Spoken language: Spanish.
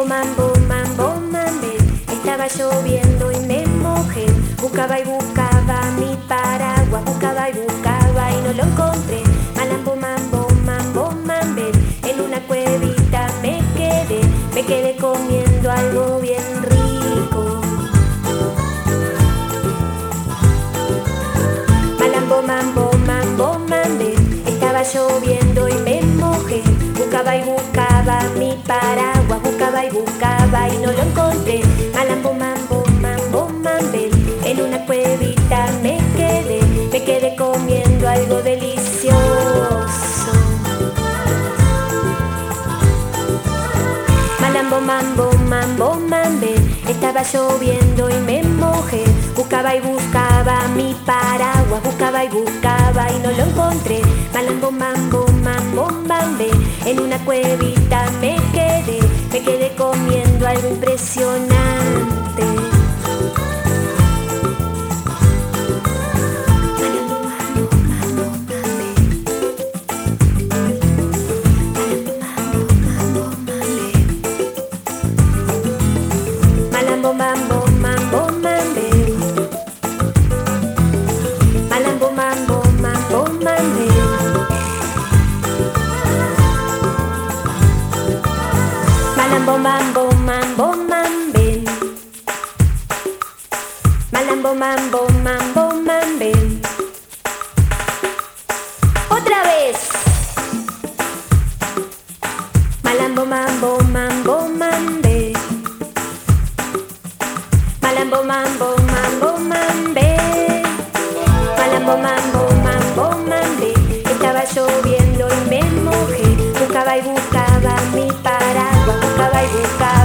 mambo, mambo, mambe. Estaba lloviendo y me mojé. Buscaba y buscaba mi paraguas. Buscaba y buscaba y no lo encontré. Malambo, mambo, mambo, mambe. En una cuevita me quedé comiendo algo bien rico. Malambo, mambo, mambo, mambe. Estaba lloviendo y me mojé. Buscaba y buscaba mi paraguas. Buscaba y buscaba y no lo encontré. Malambo, mambo, mambo, mambe. En una cuevita me quedé comiendo algo delicioso. Malambo, mambo, mambo, mambe. Estaba lloviendo y me mojé. Buscaba y buscaba mi paraguas. Buscaba y buscaba y no lo encontré. Malambo, mambo, mambo, mambe. En una cuevita me quedé comiendo algo impresionante. Malambo, mambo, mambo, mambe. Malambo, mambo, mambo, mambe. Malambo, mambo, mambo, mambe. Malambo, mambo, mambo, mambe. Otra vez. Malambo, mambo, mambo, mambe. Malambo, mambo, mambo, mambe. Malambo, mambo, mambo, mambe. Estaba lloviendo y me mojé. Buscaba y buscaba mi paraguas. Buscaba y buscaba